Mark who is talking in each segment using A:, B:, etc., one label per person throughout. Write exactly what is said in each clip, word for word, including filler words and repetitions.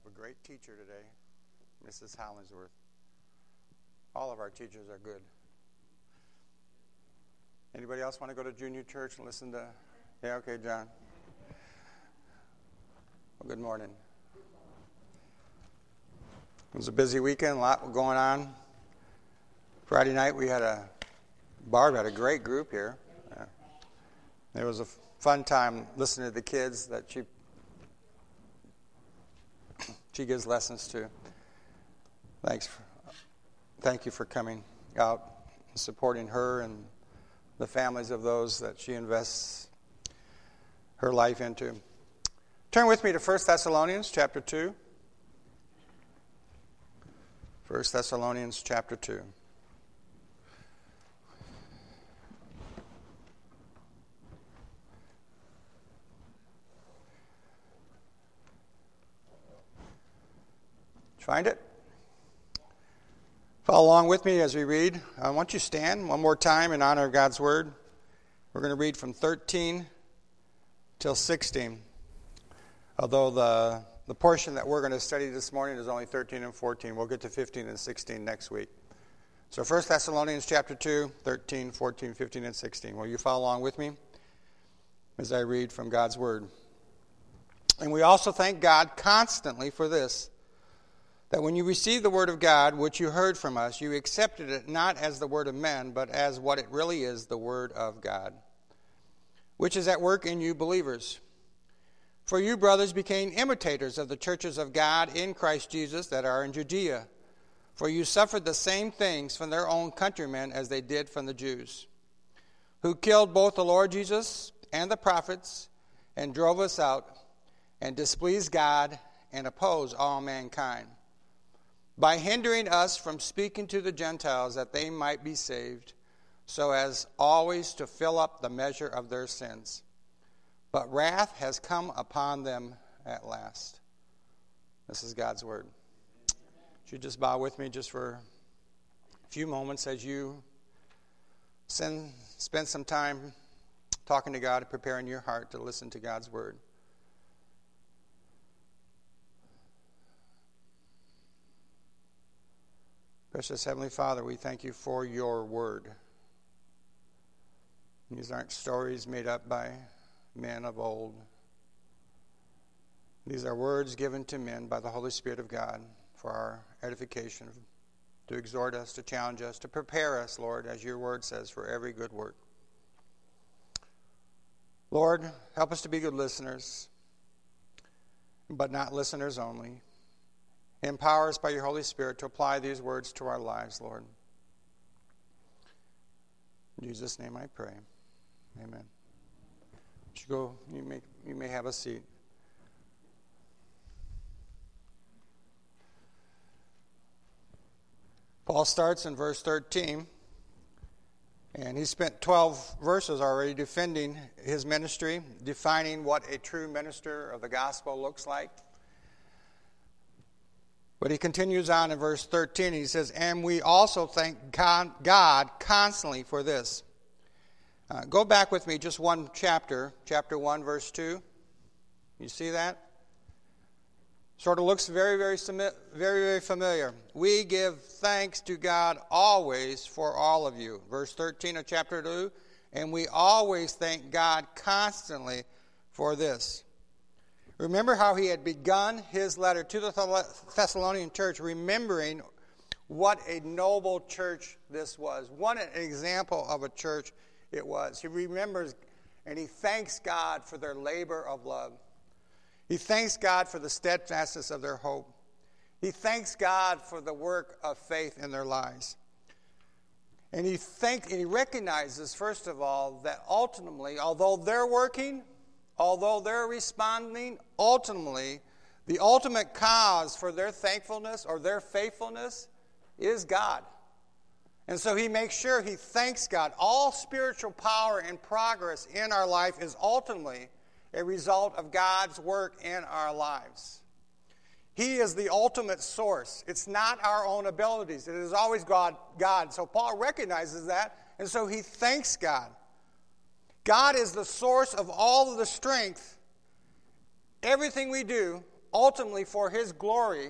A: A great teacher today, Missus Hollingsworth. All of our teachers are good. Anybody else want to go to junior church and listen to? Yeah, okay, John. Well, good morning. It was a busy weekend, a lot going on. Friday night we had a, Barb had a great group here. Uh, it was a fun time listening to the kids that she she gives lessons to. Thanks. For, thank you for coming out and supporting her and the families of those that she invests her life into. Turn with me to First Thessalonians chapter two. First Thessalonians chapter two. Find it? Follow along with me as we read. I want you to stand one more time in honor of God's Word. We're going to read from thirteen till sixteen. Although the, the portion that we're going to study this morning is only thirteen and fourteen. We'll get to fifteen and sixteen next week. So First Thessalonians chapter two, thirteen, fourteen, fifteen, and sixteen. Will you follow along with me as I read from God's Word? And we also thank God constantly for this, that when you received the word of God, which you heard from us, you accepted it not as the word of men, but as what it really is, the word of God, which is at work in you believers. For you, brothers, became imitators of the churches of God in Christ Jesus that are in Judea. For you suffered the same things from their own countrymen as they did from the Jews, who killed both the Lord Jesus and the prophets, and drove us out, and displeased God, and opposed all mankind, by hindering us from speaking to the Gentiles that they might be saved, so as always to fill up the measure of their sins. But wrath has come upon them at last. This is God's word. Would you just bow with me just for a few moments as you send, spend some time talking to God and preparing your heart to listen to God's word. Precious Heavenly Father, we thank you for your word. These aren't stories made up by men of old. These are words given to men by the Holy Spirit of God for our edification, to exhort us, to challenge us, to prepare us, Lord, as your word says, for every good work. Lord, help us to be good listeners, but not listeners only. Empower us by your Holy Spirit to apply these words to our lives, Lord. In Jesus' name I pray. Amen. You go. You may, you may have a seat. Paul starts in verse thirteen, and he spent twelve verses already defending his ministry, defining what a true minister of the gospel looks like. But he continues on in verse thirteen. He says, and we also thank God constantly for this. Uh, go back with me just one chapter, chapter one, verse two. You see that? Sort of looks very, very, very, very familiar. We give thanks to God always for all of you. Verse thirteen of chapter two, and we always thank God constantly for this. Remember how he had begun his letter to the Thessalonian church, remembering what a noble church this was. What an example of a church it was. He remembers and he thanks God for their labor of love. He thanks God for the steadfastness of their hope. He thanks God for the work of faith in their lives. And he, thank, and he recognizes, first of all, that ultimately, although they're working, although they're responding, ultimately, the ultimate cause for their thankfulness or their faithfulness is God. And so he makes sure he thanks God. All spiritual power and progress in our life is ultimately a result of God's work in our lives. He is the ultimate source. It's not our own abilities. It is always God. God. So Paul recognizes that, and so he thanks God. God is the source of all of the strength. Everything we do ultimately for his glory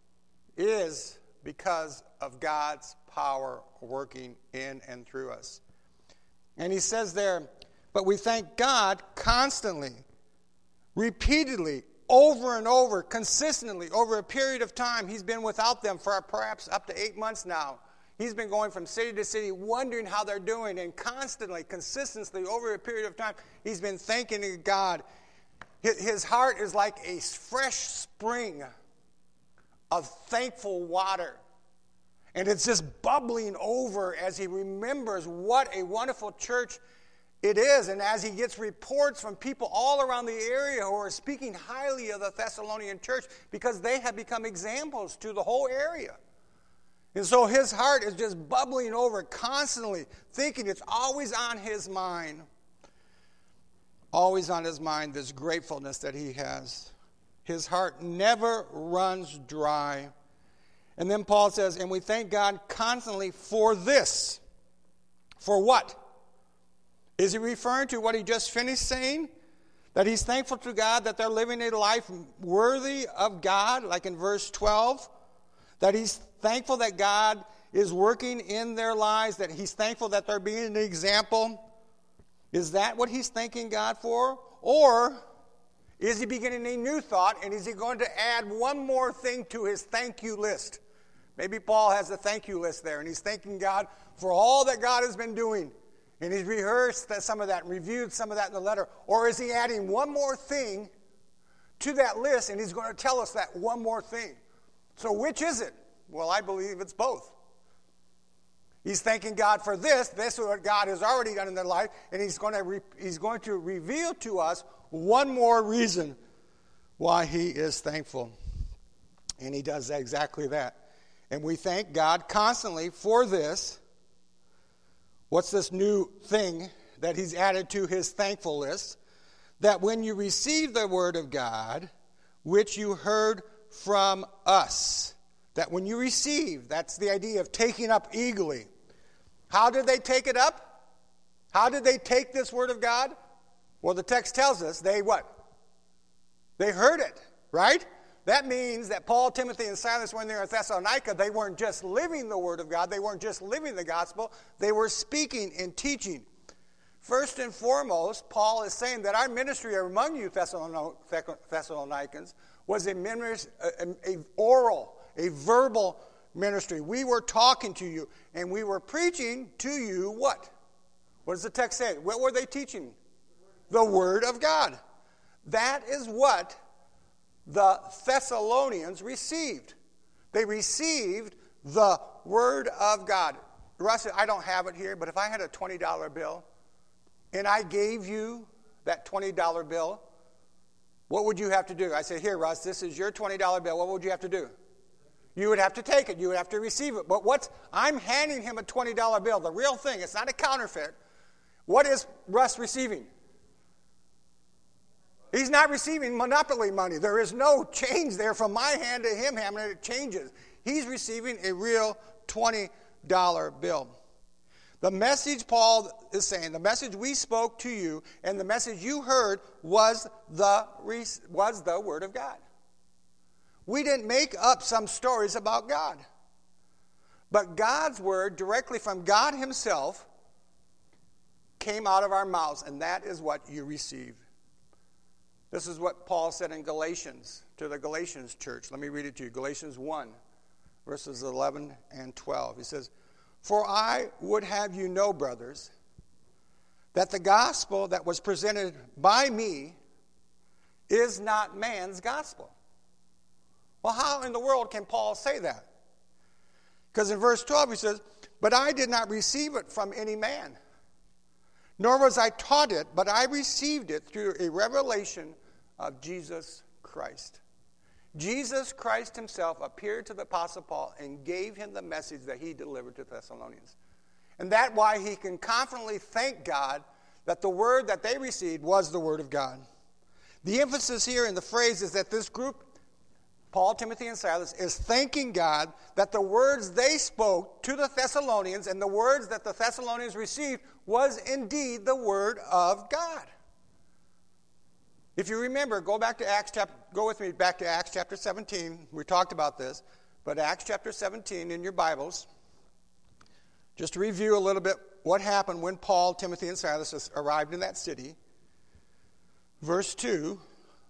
A: is because of God's power working in and through us. And he says there, but we thank God constantly, repeatedly, over and over, consistently, over a period of time. He's been without them for perhaps up to eight months now. He's been going from city to city, wondering how they're doing, and constantly, consistently, over a period of time, he's been thanking God. His heart is like a fresh spring of thankful water. And it's just bubbling over as he remembers what a wonderful church it is. And as he gets reports from people all around the area who are speaking highly of the Thessalonian church because they have become examples to the whole area. And so his heart is just bubbling over constantly, thinking it's always on his mind. Always on his mind, this gratefulness that he has. His heart never runs dry. And then Paul says, and we thank God constantly for this. For what? Is he referring to what he just finished saying? That he's thankful to God that they're living a life worthy of God, like in verse twelve? That he's thankful that God is working in their lives, that he's thankful that they're being an example? Is that what he's thanking God for? Or is he beginning a new thought, and is he going to add one more thing to his thank you list? Maybe Paul has a thank you list there, and he's thanking God for all that God has been doing. And he's rehearsed that, some of that, and reviewed some of that in the letter. Or is he adding one more thing to that list, and he's going to tell us that one more thing? So which is it? Well, I believe it's both. He's thanking God for this. This is what God has already done in their life, and he's going to re- he's going to reveal to us one more reason why he is thankful. And he does exactly that. And we thank God constantly for this. What's this new thing that he's added to his thankful list? That when you receive the word of God, which you heard from us, that when you receive, that's the idea of taking up eagerly. How did they take it up? How did they take this word of God? Well, the text tells us they what? They heard it, right? That means that Paul, Timothy, and Silas, when they were at Thessalonica, they weren't just living the word of God. They weren't just living the gospel. They were speaking and teaching. First and foremost, Paul is saying that our ministry among you Thessalonians was a, ministry, a, a oral, a verbal ministry. We were talking to you, and we were preaching to you what? What does the text say? What were they teaching? The word of God. That is what the Thessalonians received. They received the word of God. Russ, I don't have it here, but if I had a twenty dollar bill and I gave you that twenty dollar bill, what would you have to do? I say, here, Russ, this is your twenty dollar bill. What would you have to do? You would have to take it. You would have to receive it. But what's, I'm handing him a twenty dollar bill, the real thing. It's not a counterfeit. What is Russ receiving? He's not receiving monopoly money. There is no change there from my hand to him, and it changes. He's receiving a real twenty dollar bill. The message Paul is saying, the message we spoke to you, and the message you heard was the, was the Word of God. We didn't make up some stories about God. But God's Word, directly from God Himself, came out of our mouths, and that is what you received. This is what Paul said in Galatians, to the Galatians church. Let me read it to you. Galatians one, verses eleven and twelve. He says, for I would have you know, brothers, that the gospel that was presented by me is not man's gospel. Well, how in the world can Paul say that? Because in verse twelve he says, but I did not receive it from any man, nor was I taught it, but I received it through a revelation of Jesus Christ. Jesus Christ himself appeared to the Apostle Paul and gave him the message that he delivered to Thessalonians. And that's why he can confidently thank God that the word that they received was the word of God. The emphasis here in the phrase is that this group, Paul, Timothy, and Silas, is thanking God that the words they spoke to the Thessalonians and the words that the Thessalonians received was indeed the word of God. If you remember, go back to Acts chapter, go with me back to Acts chapter seventeen. We talked about this, but Acts chapter seventeen in your Bibles, just to review a little bit what happened when Paul, Timothy, and Silas arrived in that city. Verse two,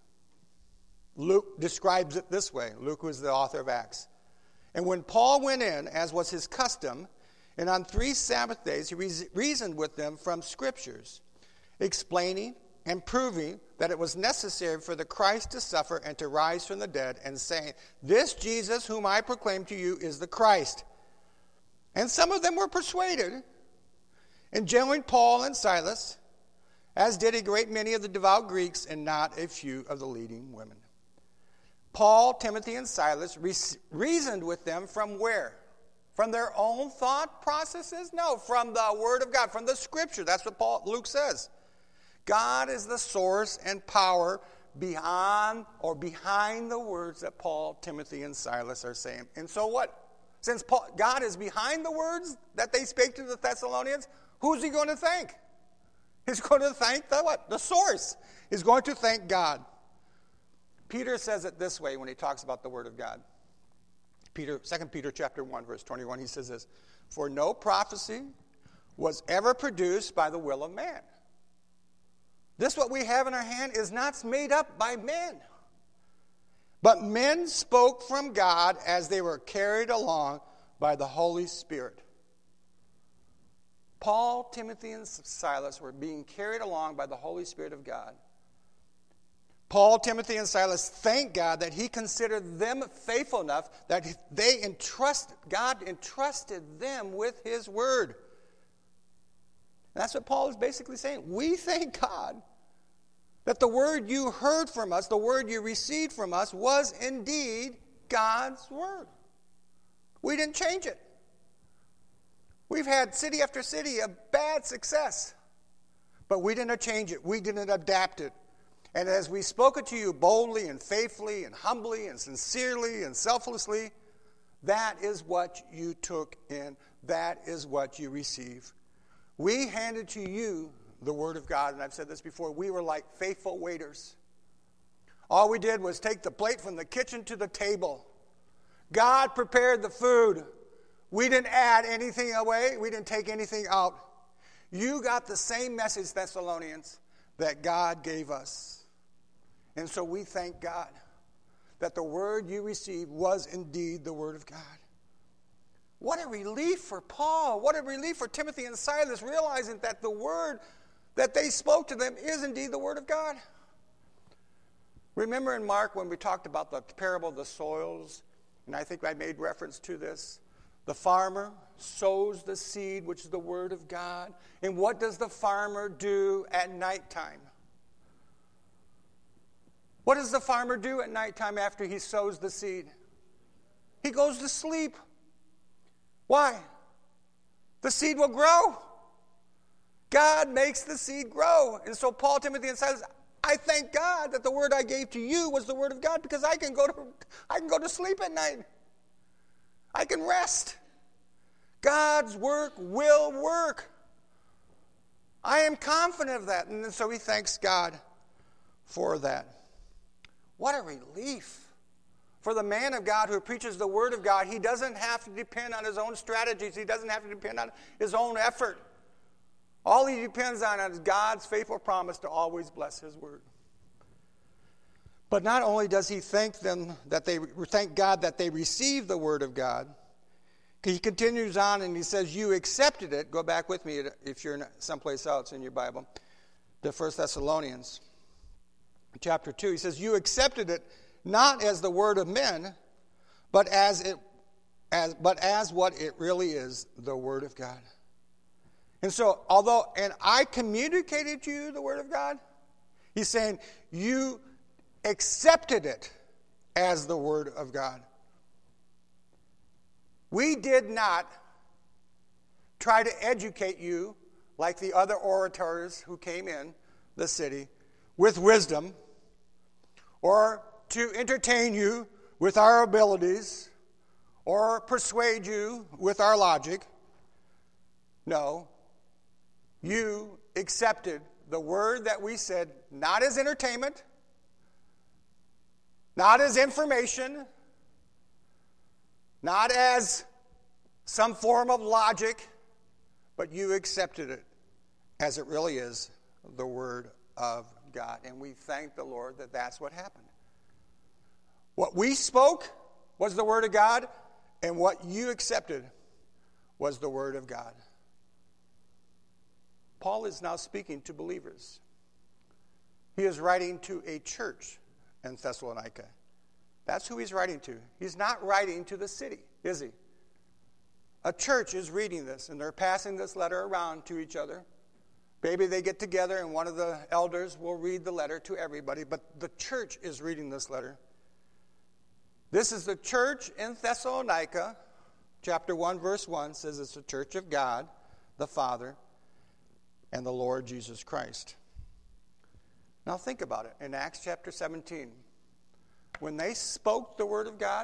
A: Luke describes it this way. Luke was the author of Acts. And when Paul went in, as was his custom, and on three Sabbath days he reasoned with them from Scriptures, explaining and proving that it was necessary for the Christ to suffer and to rise from the dead, and saying, "This Jesus whom I proclaim to you is the Christ." And some of them were persuaded, and joined Paul and Silas, as did a great many of the devout Greeks, and not a few of the leading women. Paul, Timothy, and Silas reasoned with them from where? From their own thought processes? No, from the Word of God, from the Scripture. That's what Paul, Luke says. God is the source and power beyond or behind the words that Paul, Timothy, and Silas are saying. And so what? Since Paul, God is behind the words that they spake to the Thessalonians, who's he going to thank? He's going to thank the what? The source. He's going to thank God. Peter says it this way when he talks about the Word of God. Peter, Second Peter chapter one, verse twenty-one, he says this, "For no prophecy was ever produced by the will of man." This, what we have in our hand, is not made up by men. But men spoke from God as they were carried along by the Holy Spirit. Paul, Timothy, and Silas were being carried along by the Holy Spirit of God. Paul, Timothy, and Silas thank God that he considered them faithful enough that they entrust, God entrusted them with his word. And that's what Paul is basically saying. We thank God that the word you heard from us, the word you received from us, was indeed God's word. We didn't change it. We've had city after city of bad success, but we didn't change it. We didn't adapt it. And as we spoke it to you boldly and faithfully and humbly and sincerely and selflessly, that is what you took in. That is what you receive. We handed to you the Word of God, and I've said this before, we were like faithful waiters. All we did was take the plate from the kitchen to the table. God prepared the food. We didn't add anything away. We didn't take anything out. You got the same message, Thessalonians, that God gave us. And so we thank God that the word you received was indeed the Word of God. What a relief for Paul. What a relief for Timothy and Silas, realizing that the word that they spoke to them is indeed the Word of God. Remember in Mark when we talked about the parable of the soils, and I think I made reference to this. The farmer sows the seed, which is the Word of God. And what does the farmer do at nighttime? What does the farmer do at nighttime after he sows the seed? He goes to sleep. Why? The seed will grow. God makes the seed grow. And so Paul, Timothy, and Silas, I thank God that the word I gave to you was the Word of God, because I can go to I can go to sleep at night. I can rest. God's work will work. I am confident of that. And so he thanks God for that. What a relief. For the man of God who preaches the Word of God, he doesn't have to depend on his own strategies. He doesn't have to depend on his own effort. All he depends on is God's faithful promise to always bless his word. But not only does he thank them that they thank God that they received the Word of God, he continues on and he says, "You accepted it." Go back with me if you're someplace else in your Bible to First Thessalonians chapter two. He says, "You accepted it not as the word of men, but as it as but as what it really is, the Word of God." And so, although, and I communicated to you the Word of God, he's saying, you accepted it as the Word of God. We did not try to educate you like the other orators who came in the city with wisdom, or to entertain you with our abilities, or persuade you with our logic. No. You accepted the word that we said, not as entertainment, Not as information, not as some form of logic, but you accepted it as it really is, the Word of God. And we thank the Lord that that's what happened. What we spoke was the Word of God, and what you accepted was the Word of God. Paul is now speaking to believers. He is writing to a church in Thessalonica. That's who he's writing to. He's not writing to the city, is he? A church is reading this, and they're passing this letter around to each other. Maybe they get together, and one of the elders will read the letter to everybody, but the church is reading this letter. This is the church in Thessalonica. Chapter one, verse one says it's the church of God, the Father, and the Lord Jesus Christ. Now think about it. In Acts chapter seventeen, when they spoke the Word of God,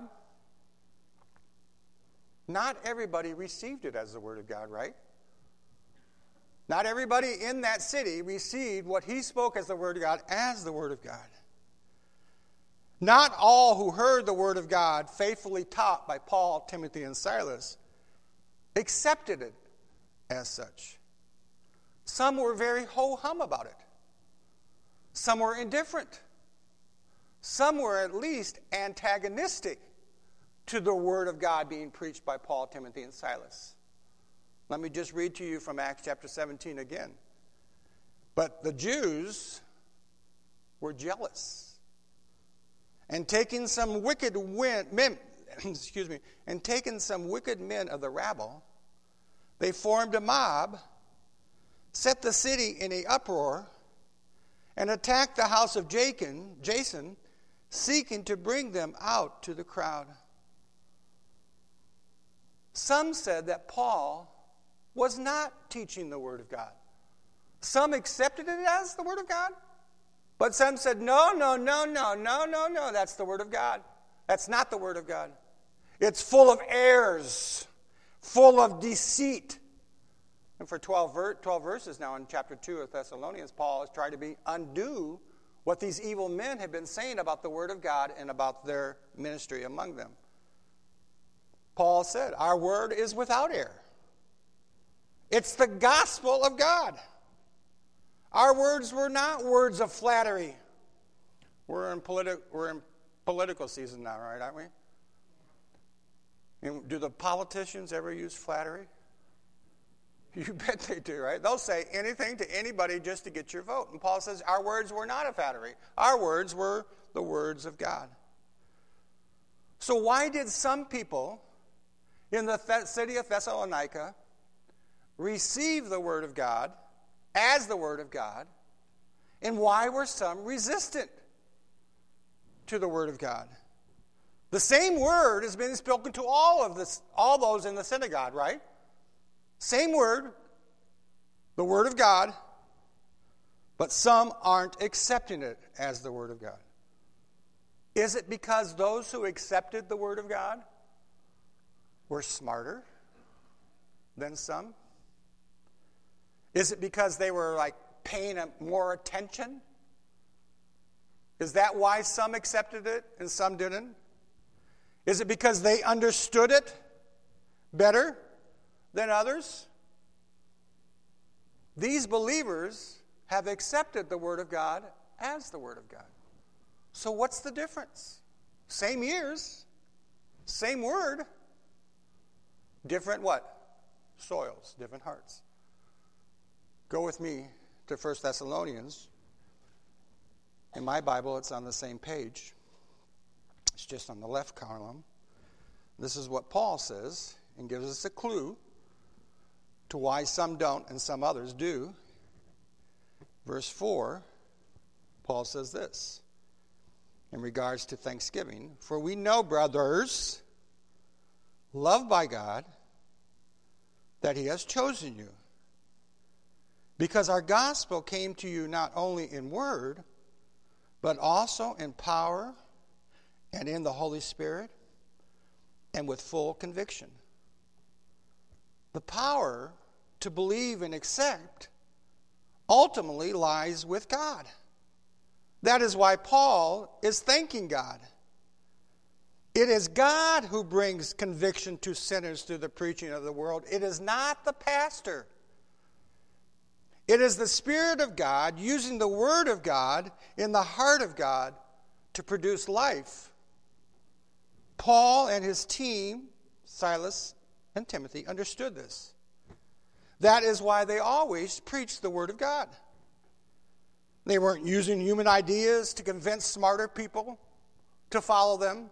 A: not everybody received it as the Word of God, right? Not everybody in that city received what he spoke as the Word of God as the Word of God. Not all who heard the Word of God faithfully taught by Paul, Timothy, and Silas accepted it as such. Some were very ho-hum about it. Some were indifferent. Some were at least antagonistic to the Word of God being preached by Paul, Timothy, and Silas. Let me just read to you from Acts chapter seventeen again. But the Jews were jealous, and taking some wicked men, excuse me, and taking some wicked men of the rabble, they formed a mob, set the city in an uproar, and attacked the house of Jacob, Jason, seeking to bring them out to the crowd. Some said that Paul was not teaching the Word of God. Some accepted it as the Word of God, but some said, no, no, no, no, no, no, no, that's the Word of God. That's not the Word of God. It's full of errors, full of deceit. And for twelve, ver- twelve verses now in chapter two of Thessalonians, Paul has tried to be undo what these evil men have been saying about the Word of God and about their ministry among them. Paul said, our word is without error. It's the gospel of God. Our words were not words of flattery. We're in, politi- we're in political season now, right, aren't we? And do the politicians ever use flattery? You bet they do, right? They'll say anything to anybody just to get your vote. And Paul says our words were not a flattery. Our words were the words of God. So why did some people in the Th- city of Thessalonica receive the Word of God as the Word of God, and why were some resistant to the Word of God? The same word has been spoken to all of this, all those in the synagogue, right? Same word, the Word of God, but some aren't accepting it as the Word of God. Is it because those who accepted the Word of God were smarter than some? Is it because they were like paying more attention? Is that why some accepted it and some didn't? Is it because they understood it better than others? These believers have accepted the Word of God as the Word of God. So what's the difference? Same ears, same word, different what? Soils, different hearts. Go with me to First Thessalonians. In my Bible, it's on the same page. It's just on the left column. This is what Paul says and gives us a clue to why some don't and some others do. Verse four, Paul says this in regards to thanksgiving. For we know, brothers, loved by God, that he has chosen you, because our gospel came to you not only in word, but also in power and in the Holy Spirit and with full conviction. The power to believe and accept ultimately lies with God. That is why Paul is thanking God It is God who brings conviction to sinners through the preaching of the word. It is not the pastor. It is the Spirit of God using the Word of God in the heart of God to produce life. Paul and his team, Silas and Timothy, understood this. That is why they always preached the Word of God. They weren't using human ideas to convince smarter people to follow them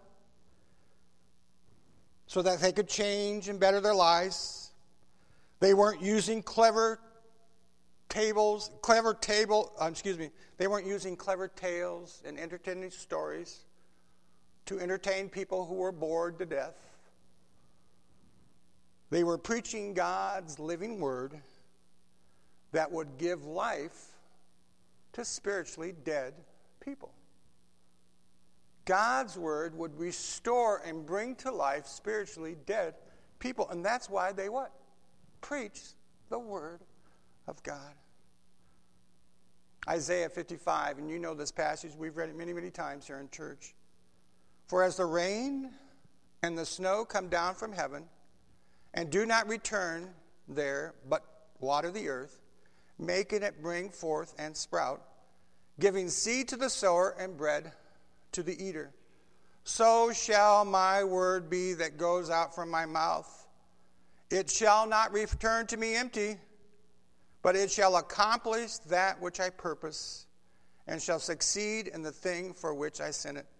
A: so that they could change and better their lives. They weren't using clever tables, clever table, uh, excuse me, they weren't using clever tales and entertaining stories to entertain people who were bored to death. They were preaching God's living word that would give life to spiritually dead people. God's word would restore and bring to life spiritually dead people. And that's why they what? Preach the word of God. Isaiah fifty-five, and you know this passage, we've read it many, many times here in church. For as the rain and the snow come down from heaven, and do not return there, but water the earth, making it bring forth and sprout, giving seed to the sower and bread to the eater, so shall my word be that goes out from my mouth. It shall not return to me empty, but it shall accomplish that which I purpose, and shall succeed in the thing for which I sent it.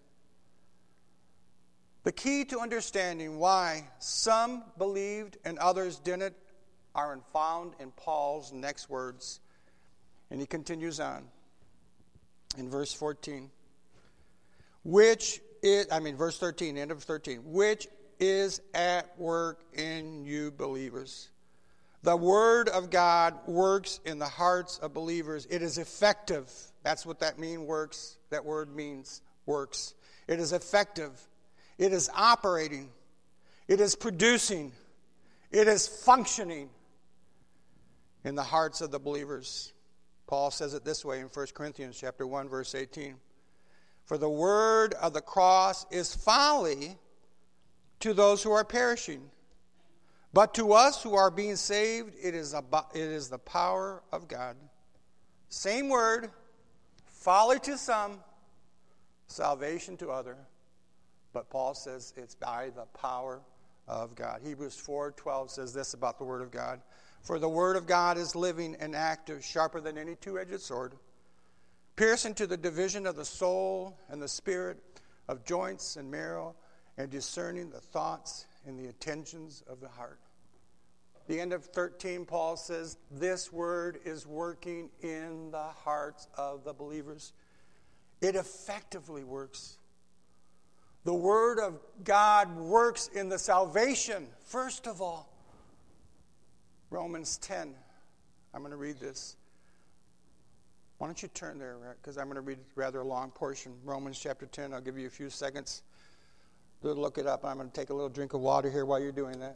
A: The key to understanding why some believed and others didn't are found in Paul's next words. And he continues on in verse fourteen. Which is, I mean, verse thirteen, end of thirteen. Which is at work in you believers. The word of God works in the hearts of believers. It is effective. That's what that mean works. That word means works. It is effective. It is operating. It is producing. It is functioning in the hearts of the believers. Paul says it this way in First Corinthians chapter one, verse eighteen. For the word of the cross is folly to those who are perishing. But to us who are being saved, it is, a, it is the power of God. Same word, folly to some, salvation to other. But Paul says it's by the power of God. Hebrews four twelve says this about the word of God. For the word of God is living and active, sharper than any two-edged sword, piercing to the division of the soul and the spirit, of joints and marrow, and discerning the thoughts and the intentions of the heart. The end of thirteen, Paul says, this word is working in the hearts of the believers. It effectively works. The word of God works in the salvation, first of all. Romans ten. I'm going to read this. Why don't you turn there, because I'm going to read a rather long portion. Romans chapter ten. I'll give you a few seconds to look it up. I'm going to take a little drink of water here while you're doing that.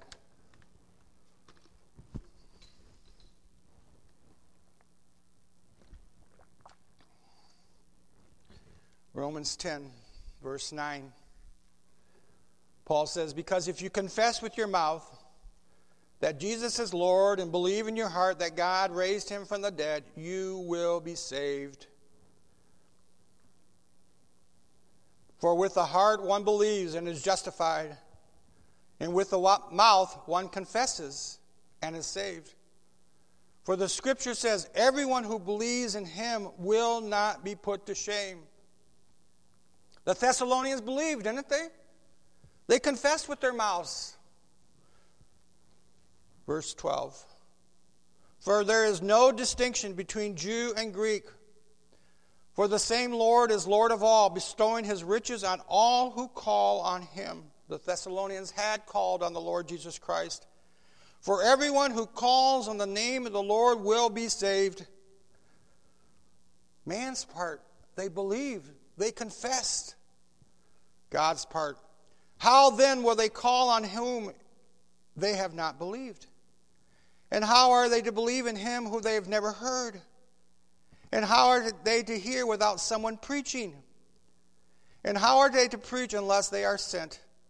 A: Romans ten, verse nine. Paul says, because if you confess with your mouth that Jesus is Lord and believe in your heart that God raised him from the dead, you will be saved. For with the heart one believes and is justified, and with the mouth one confesses and is saved. For the scripture says, everyone who believes in him will not be put to shame. The Thessalonians believed, didn't they? They confessed with their mouths. Verse twelve. For there is no distinction between Jew and Greek. For the same Lord is Lord of all, bestowing his riches on all who call on him. The Thessalonians had called on the Lord Jesus Christ. For everyone who calls on the name of the Lord will be saved. Man's part, they believed, they confessed. God's part, how then will they call on whom they have not believed? And how are they to believe in him who they have never heard? And how are they to hear without someone preaching? And how are they to preach unless they are sent?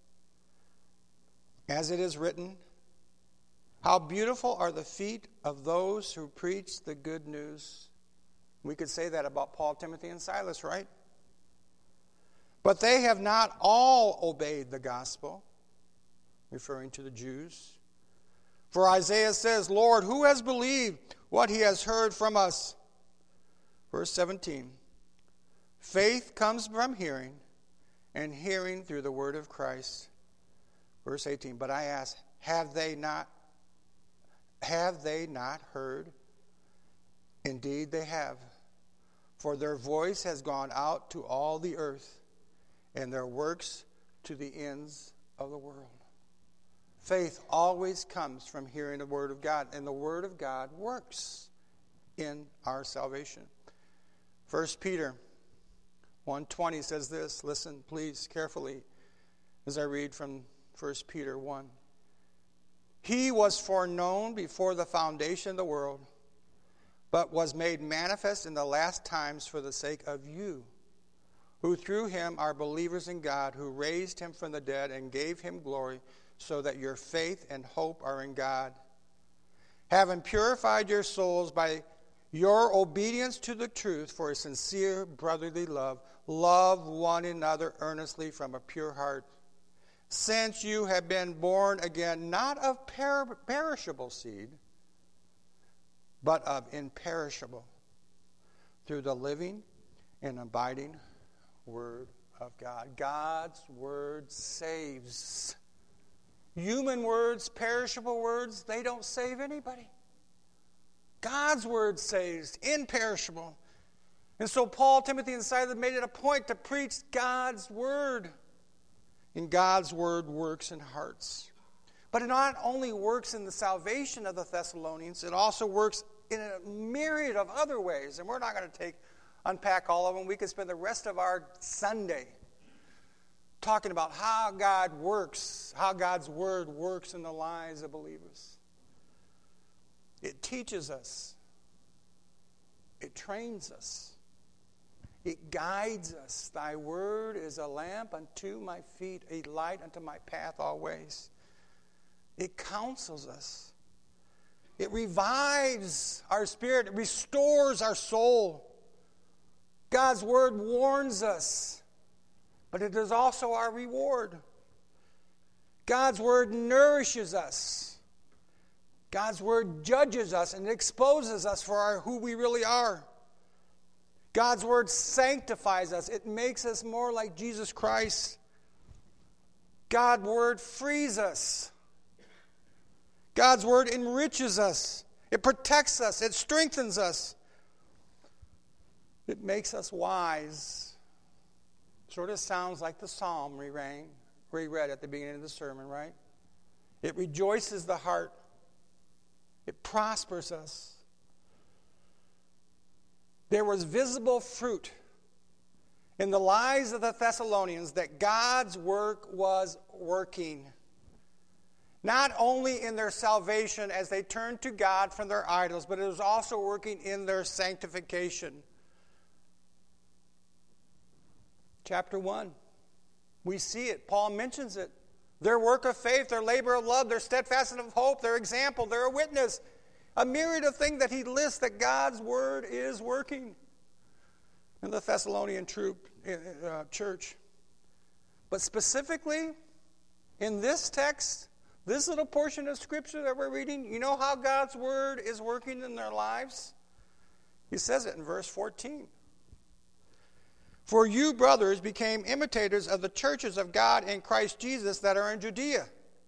A: As it is written, how beautiful are the feet of those who preach the good news. We could say that about Paul, Timothy, and Silas, right? But they have not all obeyed the gospel, referring to the Jews. For Isaiah says, Lord, who has believed what he has heard from us? Verse seventeen, faith comes from hearing, and hearing through the word of Christ. Verse eighteen, but I ask, have they not, have they not heard? Indeed they have, for their voice has gone out to all the earth, and their works to the ends of the world. Faith always comes from hearing the word of God, and the word of God works in our salvation. First Peter one twenty says this. Listen, please, carefully, as I read from First Peter one. He was foreknown before the foundation of the world, but was made manifest in the last times for the sake of you, who through him are believers in God, who raised him from the dead and gave him glory, so that your faith and hope are in God. Having purified your souls by your obedience to the truth for a sincere brotherly love, love one another earnestly from a pure heart, since you have been born again, not of per- perishable seed, but of imperishable, through the living and abiding word of God. God's word saves. Human words, perishable words, they don't save anybody. God's word saves, imperishable. And so Paul, Timothy, and Silas made it a point to preach God's word. And God's word works in hearts. But it not only works in the salvation of the Thessalonians, it also works in a myriad of other ways. And we're not going to take unpack all of them. We could spend the rest of our Sunday talking about how God works, how God's word works in the lives of believers. It teaches us. It trains us. It guides us. Thy word is a lamp unto my feet, a light unto my path always. It counsels us. It revives our spirit. It restores our soul. God's word warns us, but it is also our reward. God's word nourishes us. God's word judges us and exposes us for our, who we really are. God's word sanctifies us. It makes us more like Jesus Christ. God's word frees us. God's word enriches us. It protects us. It strengthens us. It makes us wise. Sort of sounds like the psalm we rang, we read at the beginning of the sermon, right? It rejoices the heart. It prospers us. There was visible fruit in the lives of the Thessalonians that God's work was working. Not only in their salvation as they turned to God from their idols, but it was also working in their sanctification. Chapter one, we see it. Paul mentions it. Their work of faith, their labor of love, their steadfastness of hope, their example, they're a witness. A myriad of things that he lists that God's word is working in the Thessalonian troop, uh, church. But specifically, in this text, this little portion of Scripture that we're reading, you know how God's word is working in their lives? He says it in verse fourteen. For you, brothers, became imitators of the churches of God in Christ Jesus that are in Judea.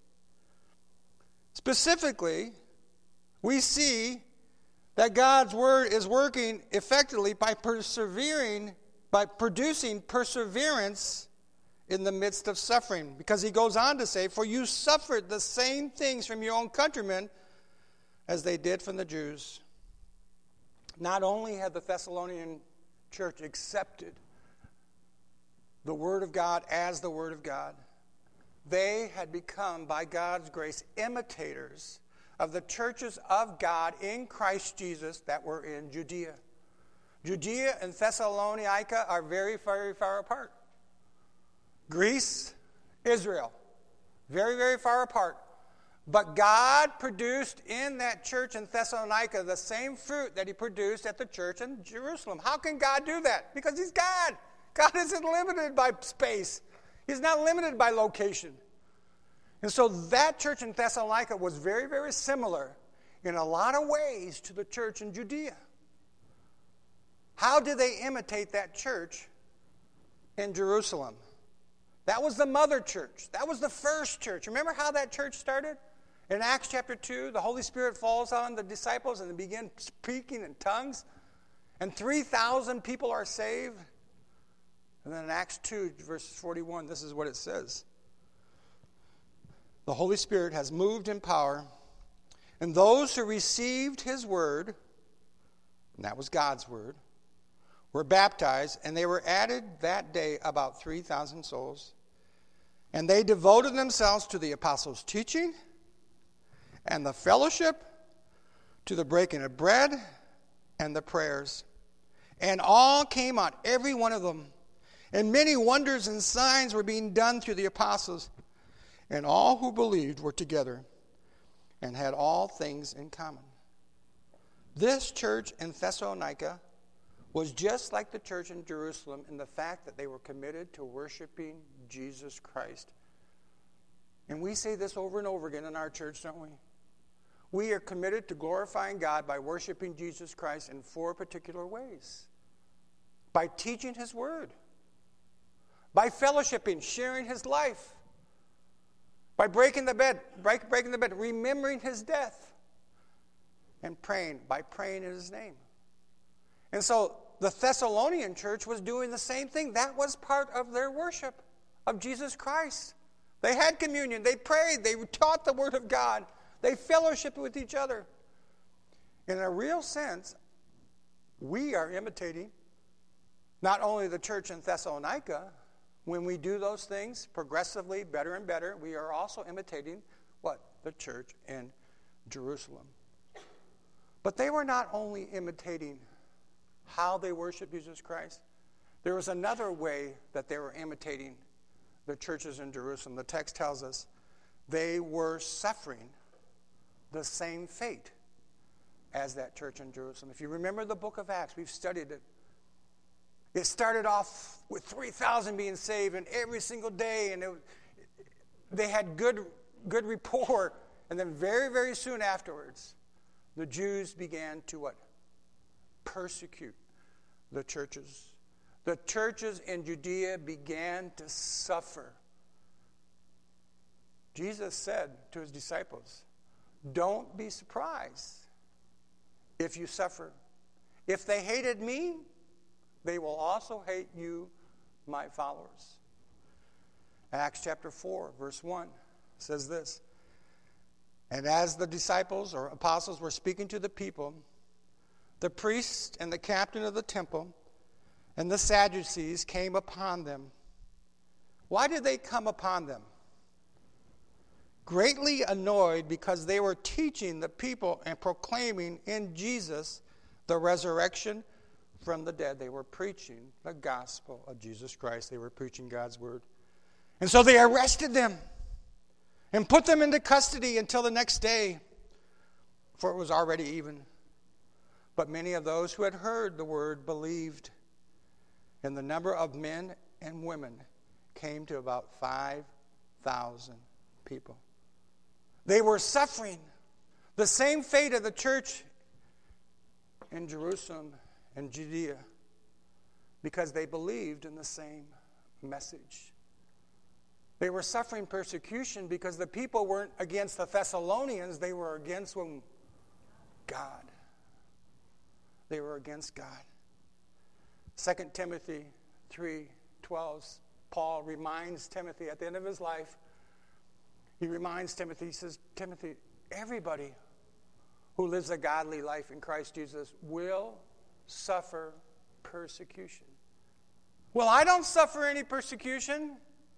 A: Specifically, we see that God's word is working effectively by persevering, by producing perseverance in the midst of suffering. Because he goes on to say, for you suffered the same things from your own countrymen as they did from the Jews. Not only had the Thessalonian church accepted the Word of God as the Word of God, they had become, by God's grace, imitators of the churches of God in Christ Jesus that were in Judea. Judea and Thessalonica are very, very far apart. Greece, Israel, very, very far apart. But God produced in that church in Thessalonica the same fruit that he produced at the church in Jerusalem. How can God do that? Because he's God. God isn't limited by space. He's not limited by location. And so that church in Thessalonica was very, very similar in a lot of ways to the church in Judea. How did they imitate that church in Jerusalem? That was the mother church. That was the first church. Remember how that church started? In Acts chapter two, the Holy Spirit falls on the disciples and they begin speaking in tongues. And three thousand people are saved. And then in Acts two, verse forty-one, this is what it says. The Holy Spirit has moved in power, and those who received his word, and that was God's word, were baptized, and they were added that day about three thousand souls. And they devoted themselves to the apostles' teaching and the fellowship, to the breaking of bread and the prayers. And all came out, every one of them. And many wonders and signs were being done through the apostles. And all who believed were together and had all things in common. This church in Thessalonica was just like the church in Jerusalem in the fact that they were committed to worshiping Jesus Christ. And we say this over and over again in our church, don't we? We are committed to glorifying God by worshiping Jesus Christ in four particular ways. By teaching his word. By fellowshipping, sharing his life. By breaking the bed, break, breaking the bed, remembering his death. And praying, by praying in his name. And so the Thessalonian church was doing the same thing. That was part of their worship of Jesus Christ. They had communion. They prayed. They taught the word of God. They fellowshiped with each other. In a real sense, we are imitating not only the church in Thessalonica. When we do those things progressively, better and better, we are also imitating what? The church in Jerusalem. But they were not only imitating how they worship Jesus Christ. There was another way that they were imitating the churches in Jerusalem. The text tells us they were suffering the same fate as that church in Jerusalem. If you remember the book of Acts, we've studied it. It started off with three thousand being saved, and every single day, and it, they had good, good rapport. And then very, very soon afterwards, the Jews began to what? Persecute the churches. The churches in Judea began to suffer. Jesus said to his disciples, don't be surprised if you suffer. If they hated me, they will also hate you, my followers. Acts chapter four, verse one says this. And as the disciples or apostles were speaking to the people, the priest and the captain of the temple and the Sadducees came upon them. Why did they come upon them? Greatly annoyed because they were teaching the people and proclaiming in Jesus the resurrection from the dead. They were preaching the gospel of Jesus Christ. They were preaching God's word. And so they arrested them and put them into custody until the next day, for it was already even. But many of those who had heard the word believed, and the number of men and women came to about five thousand people. They were suffering the same fate of the church in Jerusalem and Judea because they believed in the same message. They were suffering persecution because the people weren't against the Thessalonians, they were against whom? God. They were against God. Second Timothy three twelve, Paul reminds Timothy at the end of his life, he reminds Timothy, he says, Timothy, everybody who lives a godly life in Christ Jesus will suffer persecution. Well, I don't suffer any persecution.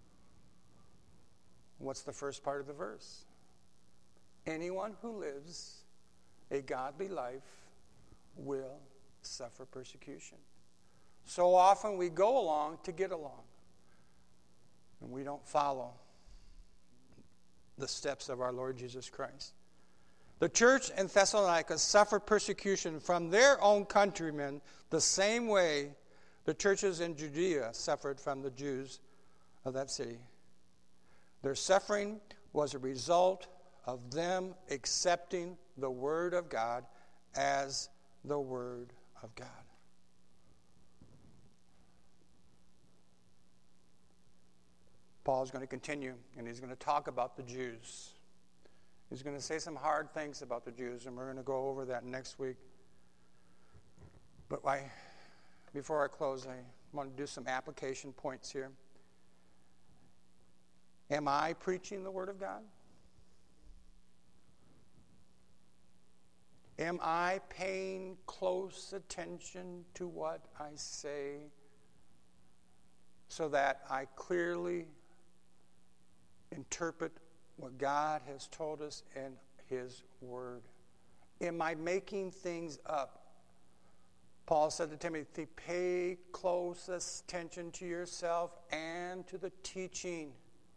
A: What's the first part of the verse? Anyone who lives a godly life will suffer persecution. So often we go along to get along, and we don't follow the steps of our Lord Jesus Christ. The church in Thessalonica suffered persecution from their own countrymen the same way the churches in Judea suffered from the Jews of that city. Their suffering was a result of them accepting the Word of God as the Word of God. Paul's going to continue, and he's going to talk about the Jews. He's going to say some hard things about the Jews, and we're going to go over that next week. But I, before I close, I want to do some application points here. Am I preaching the Word of God? Am I paying close attention to what I say so that I clearly interpret what God has told us in His Word? Am I making things up? Paul said to Timothy, pay close attention to yourself and to the teaching.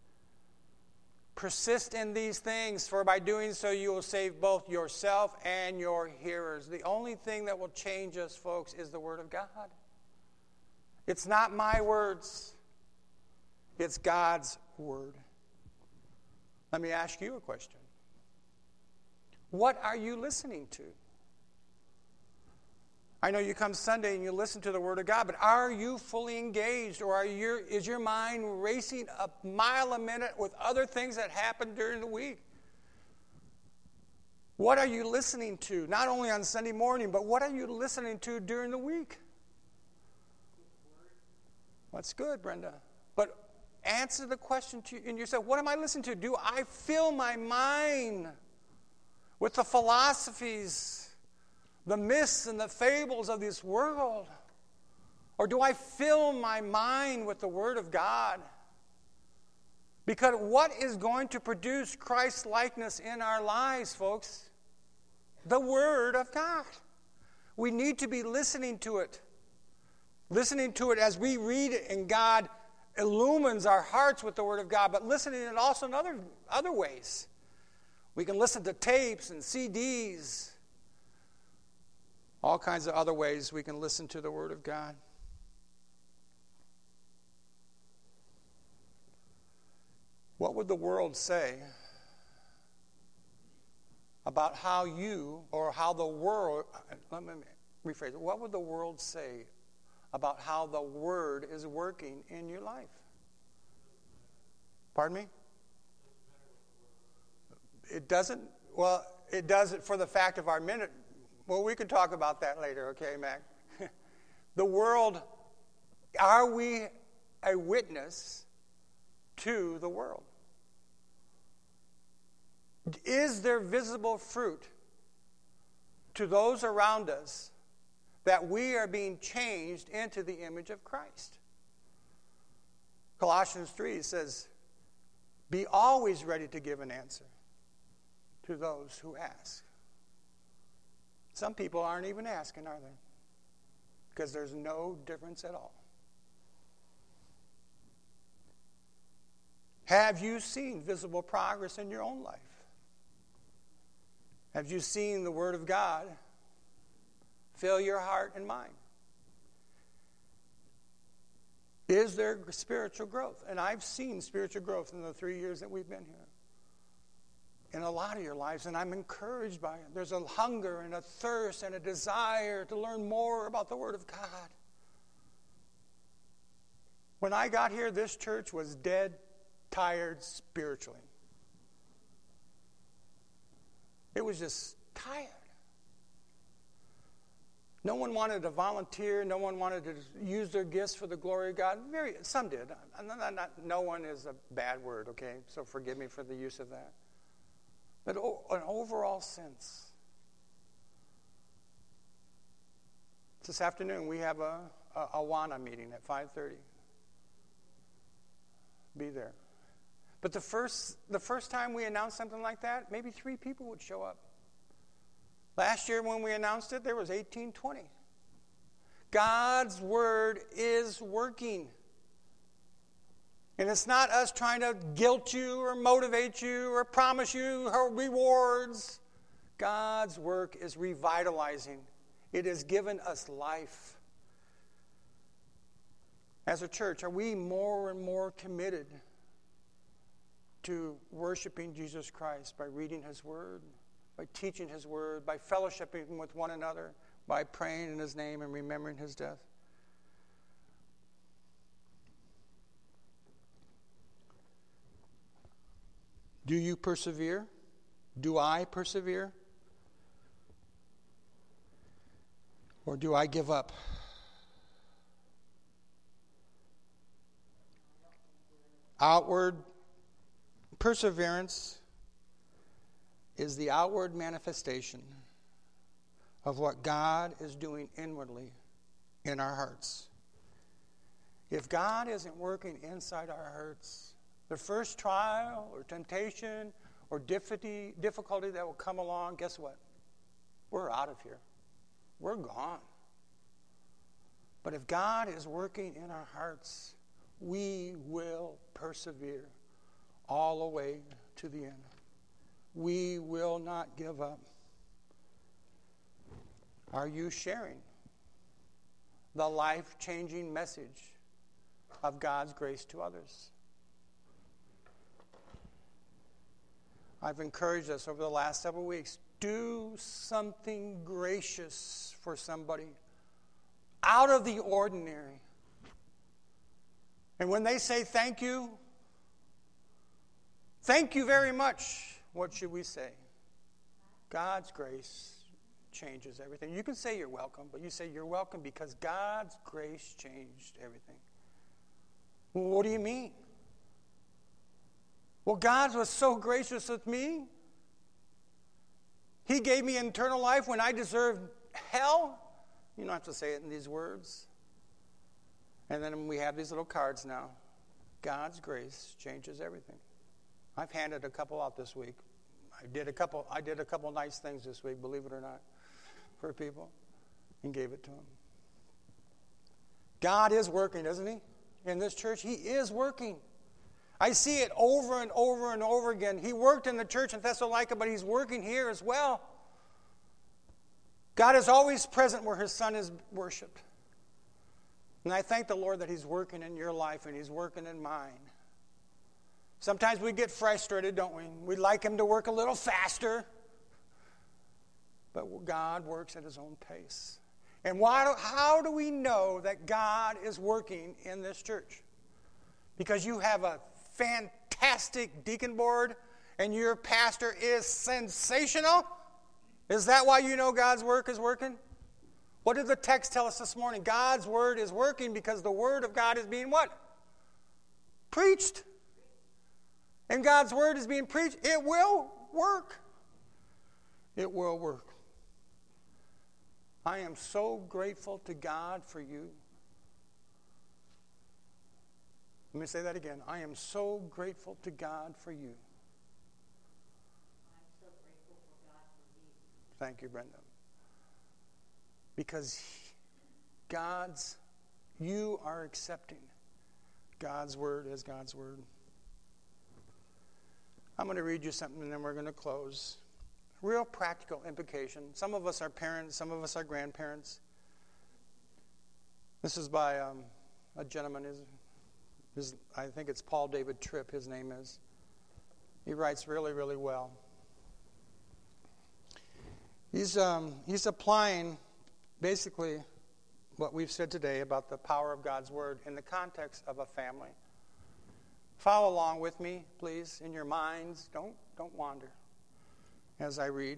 A: Persist in these things, for by doing so you will save both yourself and your hearers. The only thing that will change us, folks, is the Word of God. It's not my words. It's God's Word. Let me ask you a question. What are you listening to? I know you come Sunday and you listen to the Word of God, but are you fully engaged, or are your, is your mind racing a mile a minute with other things that happen during the week? What are you listening to, not only on Sunday morning, but what are you listening to during the week? That's good, Brenda. But answer the question to in yourself, what am I listening to? Do I fill my mind with the philosophies, the myths and the fables of this world? Or do I fill my mind with the Word of God? Because what is going to produce Christ's likeness in our lives, folks? The Word of God. We need to be listening to it. Listening to it as we read it, and God illumines our hearts with the Word of God, but listening to it also in other, other ways. We can listen to tapes and C Ds. All kinds of other ways we can listen to the Word of God. What would the world say about how you, or how the world, let me rephrase it, what would the world say about how the Word is working in your life? Pardon me? It doesn't, well, it does it for the fact of our minute. Well, we can talk about that later, okay, Mac? The world, are we a witness to the world? Is there visible fruit to those around us that we are being changed into the image of Christ? Colossians three says, be always ready to give an answer to those who ask. Some people aren't even asking, are they? Because there's no difference at all. Have you seen visible progress in your own life? Have you seen the Word of God fill your heart and mind? Is there spiritual growth? And I've seen spiritual growth in the three years that we've been here. In a lot of your lives, and I'm encouraged by it. There's a hunger and a thirst and a desire to learn more about the Word of God. When I got here, this church was dead, tired spiritually. It was just tired. No one wanted to volunteer. No one wanted to use their gifts for the glory of God. Very, some did. Not, not, no one is a bad word, okay? So forgive me for the use of that. But an overall sense. This afternoon we have a, a Awana meeting at five thirty. Be there. But the first the first time we announced something like that, maybe three people would show up. Last year when we announced it, there was eighteen, twenty. God's Word is working. And it's not us trying to guilt you or motivate you or promise you rewards. God's work is revitalizing. It has given us life. As a church, are we more and more committed to worshiping Jesus Christ by reading His Word, by teaching His Word, by fellowshipping with one another, by praying in His name and remembering His death? Do you persevere? Do I persevere? Or do I give up? Outward perseverance is the outward manifestation of what God is doing inwardly in our hearts. If God isn't working inside our hearts, the first trial or temptation or difficulty, difficulty that will come along, guess what? We're out of here. We're gone. But if God is working in our hearts, we will persevere all the way to the end. We will not give up. Are you sharing the life-changing message of God's grace to others? I've encouraged us over the last several weeks, do something gracious for somebody out of the ordinary. And when they say thank you, thank you very much, what should we say? God's grace changes everything. You can say you're welcome, but you say you're welcome because God's grace changed everything. Well, what do you mean? Well, God was so gracious with me. He gave me eternal life when I deserved hell. You don't have to say it in these words. And then we have these little cards now. God's grace changes everything. I've handed a couple out this week. I did a couple. I did a couple nice things this week, believe it or not, for people, and gave it to them. God is working, isn't He? In this church, He is working. I see it over and over and over again. He worked in the church in Thessalonica, but He's working here as well. God is always present where His Son is worshipped. And I thank the Lord that He's working in your life and He's working in mine. Sometimes we get frustrated, don't we? We'd like Him to work a little faster. But God works at His own pace. And why do, how do we know that God is working in this church? Because you have a fantastic deacon board and your pastor is sensational? Is that why you know God's work is working? What did the text tell us this morning? God's word is working because the word of God is being what? Preached. And God's word is being preached. It will work. It will work. I am so grateful to God for you. Let me say that again. I am so grateful to God for you.
B: I'm so grateful for God for me.
A: Thank you, Brenda. Because God's, you are accepting God's word as God's word. I'm going to read you something and then we're going to close. Real practical implication. Some of us are parents, some of us are grandparents. This is by um, a gentleman, his, his, I think it's Paul David Tripp, his name is. He writes really, really well. He's um, he's applying basically what we've said today about the power of God's word in the context of a family. Follow along with me, please, in your minds. Don't don't wander as I read.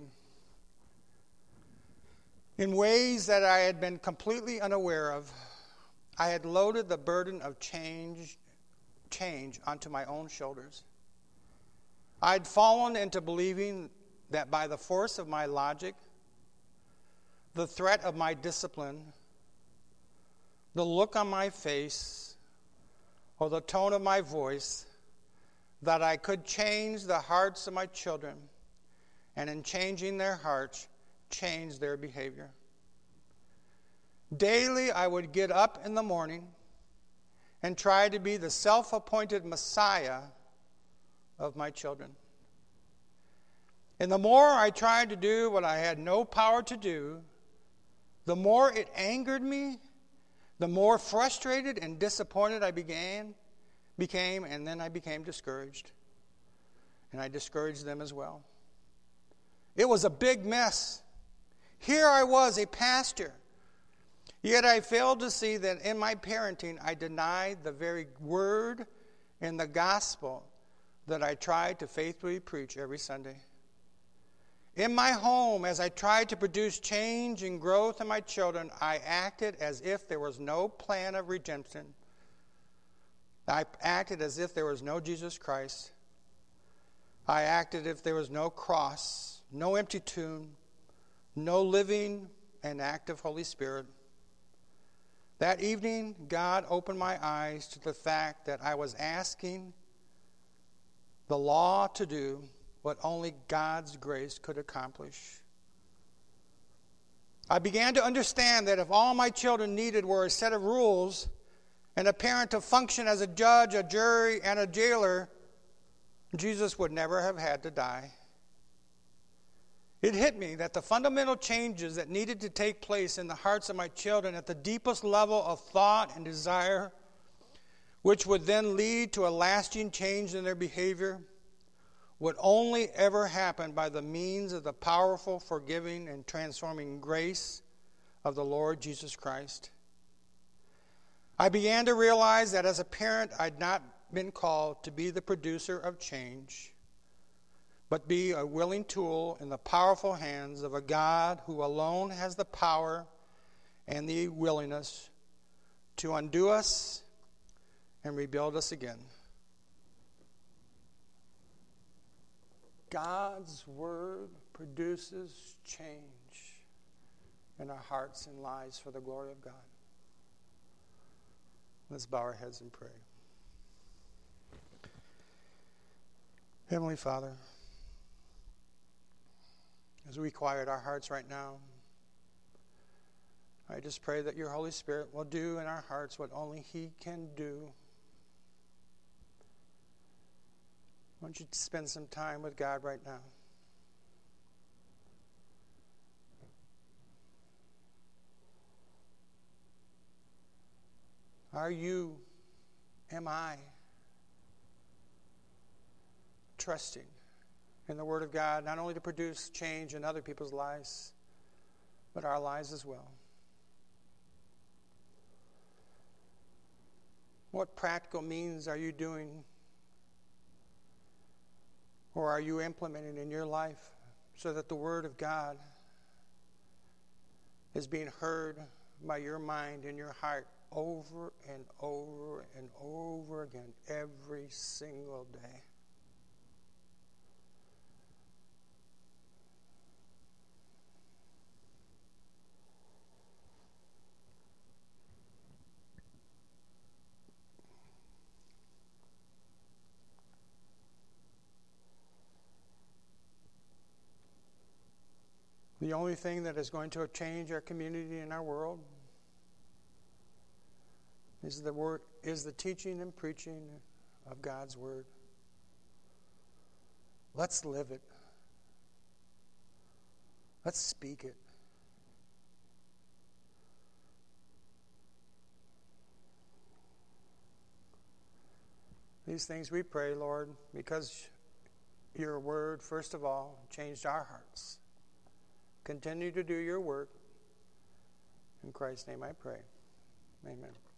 A: In ways that I had been completely unaware of, I had loaded the burden of change, change onto my own shoulders. I'd fallen into believing that by the force of my logic, the threat of my discipline, the look on my face, or the tone of my voice, that I could change the hearts of my children, and in changing their hearts, change their behavior. Daily I would get up in the morning and try to be the self-appointed Messiah of my children. And the more I tried to do what I had no power to do, the more it angered me, the more frustrated and disappointed I began, became, and then I became discouraged. And I discouraged them as well. It was a big mess. Here I was, a pastor. Yet I failed to see that in my parenting, I denied the very word and the gospel that I tried to faithfully preach every Sunday. In my home, as I tried to produce change and growth in my children, I acted as if there was no plan of redemption. I acted as if there was no Jesus Christ. I acted as if there was no cross, no empty tomb, no living and active Holy Spirit. That evening, God opened my eyes to the fact that I was asking the law to do what only God's grace could accomplish. I began to understand that if all my children needed were a set of rules and a parent to function as a judge, a jury, and a jailer, Jesus would never have had to die. It hit me that the fundamental changes that needed to take place in the hearts of my children at the deepest level of thought and desire, which would then lead to a lasting change in their behavior, would only ever happen by the means of the powerful, forgiving, and transforming grace of the Lord Jesus Christ. I began to realize that as a parent, I'd not been called to be the producer of change, but be a willing tool in the powerful hands of a God who alone has the power and the willingness to undo us and rebuild us again. God's word produces change in our hearts and lives for the glory of God. Let's bow our heads and pray. Heavenly Father, as we quiet our hearts right now, I just pray that your Holy Spirit will do in our hearts what only He can do. I want you to spend some time with God right now. Are you, am I, trusting in the Word of God, not only to produce change in other people's lives, but our lives as well? What practical means are you doing, or are you implementing in your life so that the Word of God is being heard by your mind and your heart over and over and over again every single day? The only thing that is going to change our community and our world is the word, is the teaching and preaching of God's word. Let's live it. Let's speak it. These things we pray, Lord, because your word, first of all, changed our hearts. Continue to do your work. In Christ's name I pray. Amen.